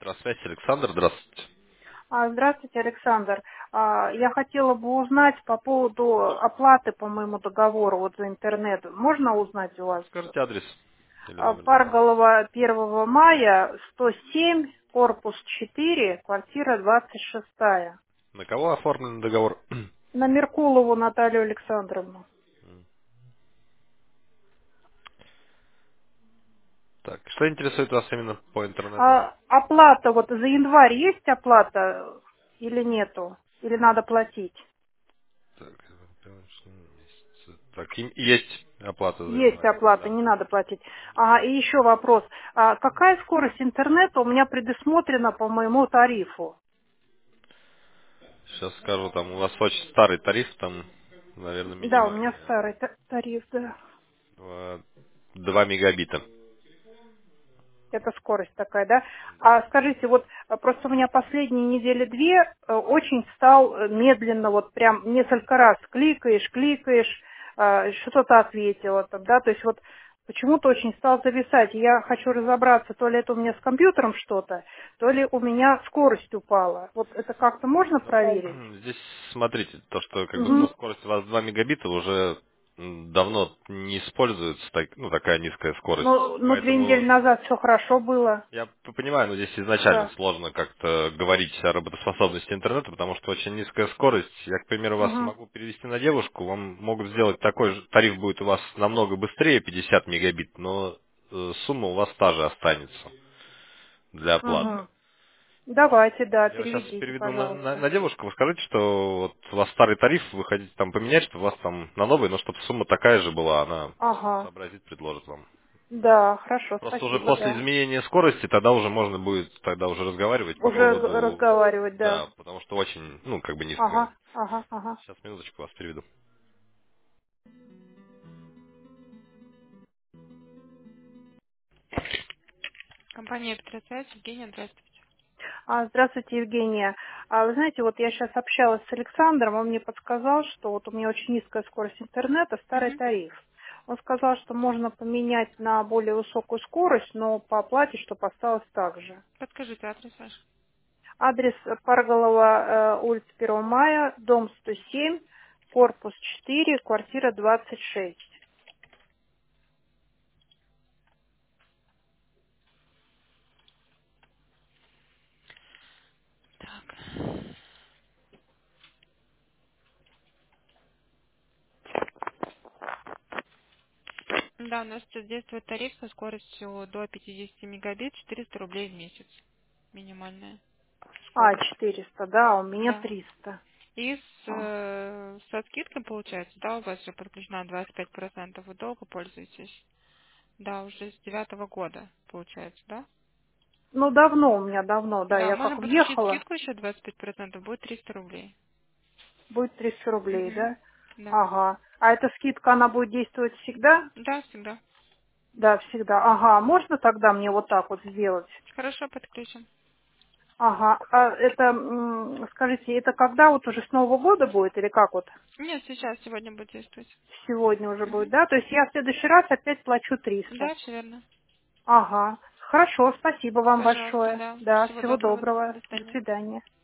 Электросвязь, Александр, здравствуйте. Здравствуйте, Александр. Я хотела бы узнать по поводу оплаты по моему договору вот за интернет. Можно узнать у вас? Скажите адрес или номер договора. Парголова 1 мая, 107, корпус 4, квартира 26. На кого оформлен договор? На Меркулову Наталью Александровну. Так, что интересует вас именно по интернету? Оплата вот за январь есть оплата или нету? Или надо платить? Так, так, есть оплата за Есть январь, оплата, да. не надо платить. И еще вопрос. Какая скорость интернета у меня предусмотрена по моему тарифу? Сейчас скажу, там у вас очень старый тариф, там, наверное, Да, у меня минимальный. старый тариф, да. 2 мегабита. Это скорость такая, да? Скажите, вот просто у меня последние недели две очень стал медленно, вот прям несколько раз кликаешь, что-то ответила там, да, то есть вот почему-то очень стал зависать. И я хочу разобраться, то ли это у меня с компьютером что-то, то ли у меня скорость упала. Вот это как-то можно Ну, проверить? здесь смотрите, то, что как бы, Угу. скорость у вас 2 мегабита уже давно не используется, такая низкая скорость. Ну, 2 недели Поэтому назад все хорошо было. я понимаю, но здесь изначально Да. сложно как-то говорить о работоспособности интернета, потому что очень низкая скорость. Я, к примеру, вас Угу. могу перевести на девушку, вам могут сделать такой же, тариф будет у вас намного быстрее, 50 мегабит, но сумма у вас та же останется для оплаты. Угу. Давайте, да, Я сейчас переведите, переведу пожалуйста. на девушку, вы скажите, что вот у вас старый тариф, вы хотите там поменять, что у вас там на новый, но чтобы сумма такая же была, она Ага. сообразит, предложит вам. Да, хорошо, Просто уже спасибо, после да. изменения скорости тогда уже можно будет тогда уже разговаривать по Уже поводу, разговаривать, да. да, потому что очень, ну, как бы низкая. Ага, ага, ага. Сейчас, минуточку, вас переведу. Компания Электросвязь, Евгения, здравствуйте. Здравствуйте, Евгения. Вы знаете, вот я сейчас общалась с Александром, он мне подсказал, что вот у меня очень низкая скорость интернета, старый Угу. тариф. Он сказал, что можно поменять на более высокую скорость, но по оплате, чтобы осталось так же. Подскажите адрес ваш. Адрес Парголова, улица 1 мая, дом 107, корпус 4, квартира 26. Так. Да, у нас сейчас действует тариф со скоростью до 50 мегабит, 400 рублей в месяц. Минимальная скорость. 400, да, у меня Да. 300. И А. со скидкой получается, да, у вас же подключена 25%, вы долго пользуетесь? Да, уже с 9-го года получается, да? Ну, давно у меня, давно, да. Да, Я можно как подключить въехала, скидку еще 25%, будет 300 рублей. будет 300 рублей, Угу. да? Да. Ага. А эта скидка, она будет действовать всегда? Да, всегда. Да, всегда. Ага. Можно тогда мне вот так вот сделать? Хорошо, подключим. Ага. Это, скажите, это когда вот уже с Нового года будет или как вот Нет, сейчас, сегодня будет действовать. сегодня уже будет, Угу. да? То есть я в следующий раз опять плачу 300. Да, все верно. Ага. Хорошо, спасибо вам Пожалуйста, большое. да. Да, Всего всего доброго. доброго. До До свидания. свидания.